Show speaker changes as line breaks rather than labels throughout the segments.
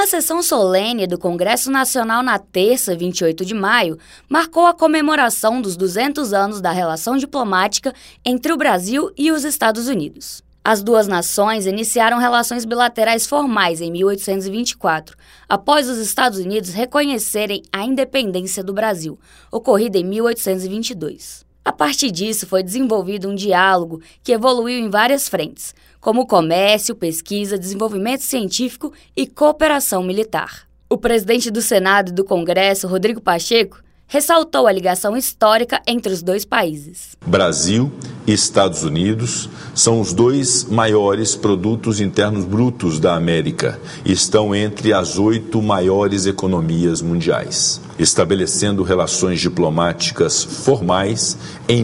Uma sessão solene do Congresso Nacional na terça, 28 de maio, marcou a comemoração dos 200 anos da relação diplomática entre o Brasil e os Estados Unidos. As duas nações iniciaram relações bilaterais formais em 1824, após os Estados Unidos reconhecerem a independência do Brasil, ocorrida em 1822. A partir disso, foi desenvolvido um diálogo que evoluiu em várias frentes, como comércio, pesquisa, desenvolvimento científico e cooperação militar. O presidente do Senado e do Congresso, Rodrigo Pacheco, ressaltou a ligação histórica entre os dois países.
Brasil e Estados Unidos são os dois maiores produtos internos brutos da América e estão entre as 8 maiores economias mundiais, estabelecendo relações diplomáticas formais em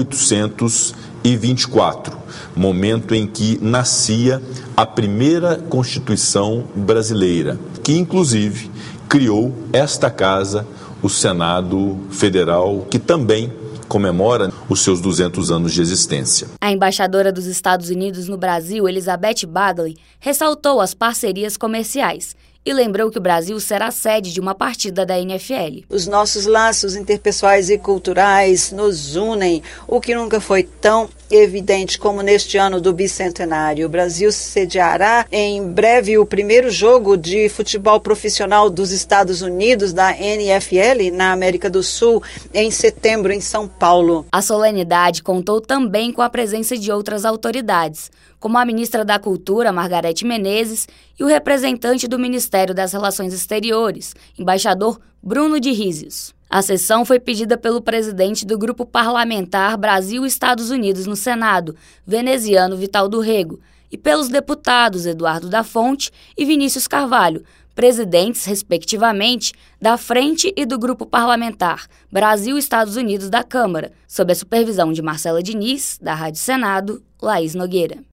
1824, momento em que nascia a primeira Constituição brasileira, que inclusive criou esta casa, o Senado Federal, que também comemora os seus 200 anos de existência.
A embaixadora dos Estados Unidos no Brasil, Elizabeth Bagley, ressaltou as parcerias comerciais e lembrou que o Brasil será sede de uma partida da NFL.
Os nossos laços interpessoais e culturais nos unem, o que nunca foi tão evidente como neste ano do bicentenário. O Brasil sediará em breve o primeiro jogo de futebol profissional dos Estados Unidos, da NFL, na América do Sul, em setembro, em São Paulo.
A solenidade contou também com a presença de outras autoridades, como a ministra da Cultura, Margarete Menezes, e o representante do Ministério das Relações Exteriores, embaixador Bruno de Rizios. A sessão foi pedida pelo presidente do Grupo Parlamentar Brasil-Estados Unidos no Senado, veneziano Vital do Rego, e pelos deputados Eduardo da Fonte e Vinícius Carvalho, presidentes, respectivamente, da Frente e do Grupo Parlamentar Brasil-Estados Unidos da Câmara, sob a supervisão de Marcela Diniz, da Rádio Senado, Laís Nogueira.